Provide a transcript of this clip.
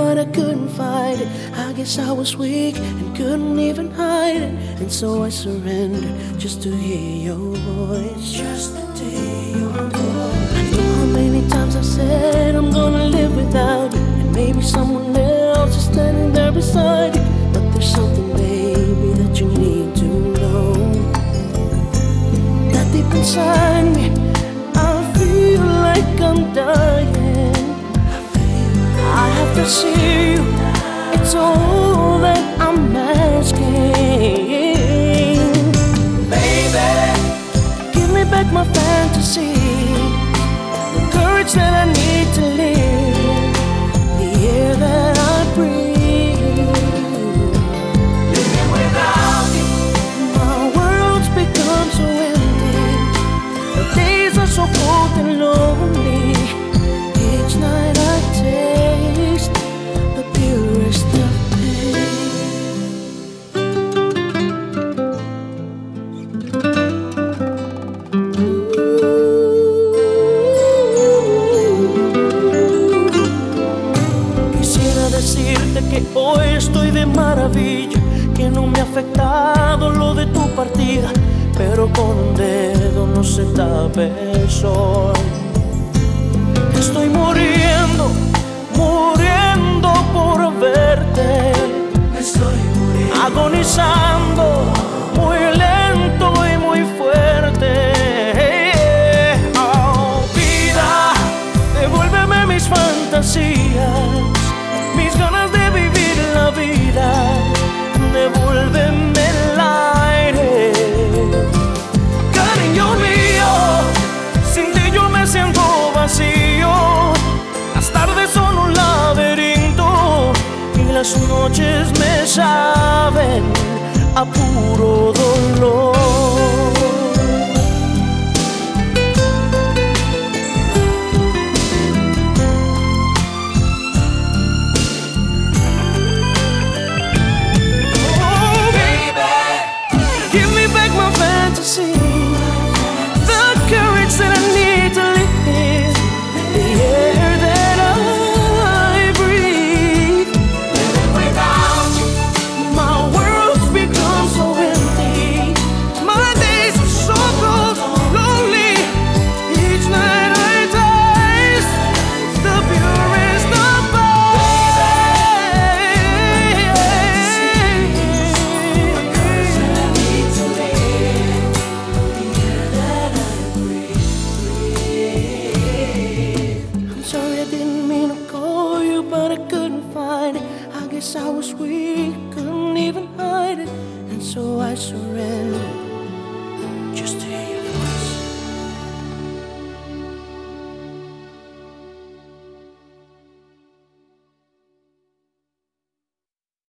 but I couldn't fight it. I guess I was weak and couldn't even hide it. And so I surrendered just to hear your voice. Just to hear your voice. I know how many times I've said I'm gonna live without you, and maybe someone else is standing there beside you. But there's something, baby, that you need to know, that deep inside me I feel like I'm dying. I have to see you, it's all that I'm asking. Baby, give me back my fantasy, the courage that I need to live, the air that I breathe. Living without you, my world's become so empty. The days are so cold and lonely. Each night I taste the purest of Quisiera decirte que hoy estoy de maravilla, que no me ha afectado lo de tu partida, pero con un dedo no se tapa el sol. Estoy muriendo, muriendo por verte. Estoy muriendo, agonizando, muy lento y muy fuerte. Oh, vida, devuélveme mis fantasías, mis ganas de vivir la vida. Devuélveme el aire, cariño mío. Sin ti yo me siento vacío. Las tardes son un laberinto y las noches me saben a puro dolor. Oh, baby, give me back my fantasy, the courage that I need to live, the air that I breathe. Living without you, my world's become so empty. My days are so cold, lonely. Each night I taste the purest of I'm sorry I didn't mean to call you, but I couldn't find it. I guess I was weak, couldn't even hide it, and so I surrendered